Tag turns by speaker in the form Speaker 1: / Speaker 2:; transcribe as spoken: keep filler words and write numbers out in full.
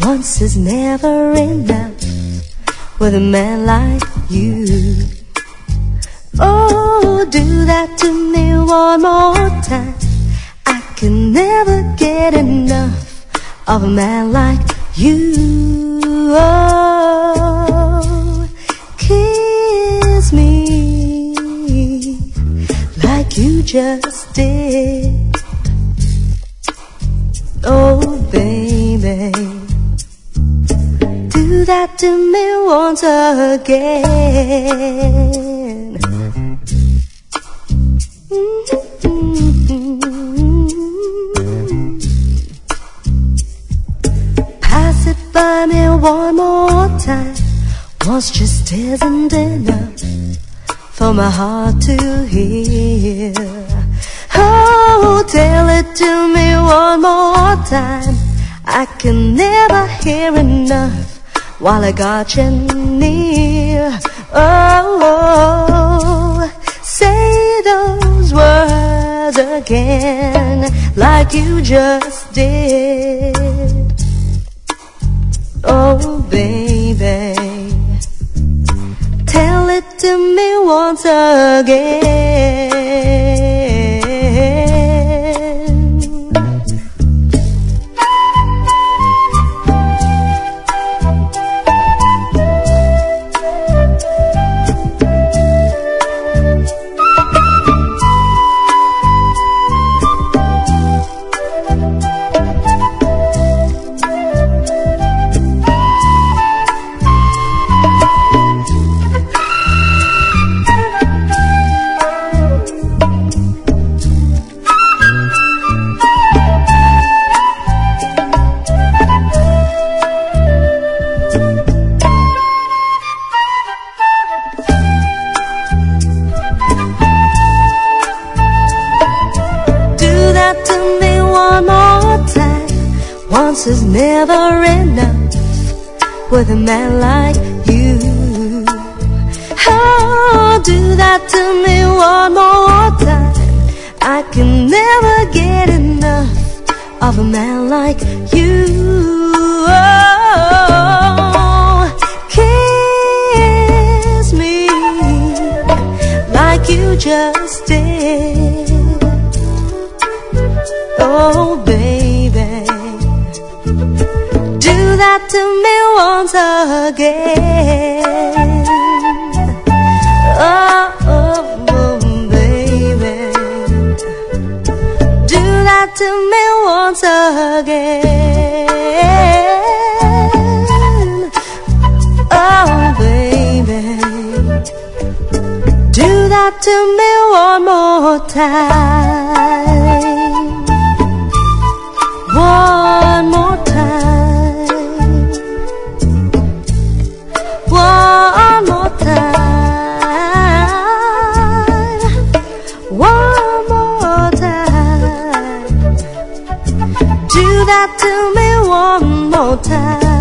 Speaker 1: Once is never enough with a man like you. Oh, do that to me one more time. I can never get enough of a man like you. Oh, kiss me like you just did. Oh, baby, do that to me once again. Mm-hmm. Pass it by me one more time. Once just isn't enough for my heart to hear. Oh, tell it to me one more time. I can never hear enough while I got you near. Oh, oh, say those words again like you just did. Oh, baby, tell it to me once again. Once is never enough with a man like you. Oh, do that to me one more time. I can never get enough of a man like you. Oh, kiss me like you just did. Oh, baby, do that to me once again. Oh, oh, oh, baby, do that to me once again. Oh, baby, do that to me one more time. One more time. One more time. One more time. Do that to me one more time.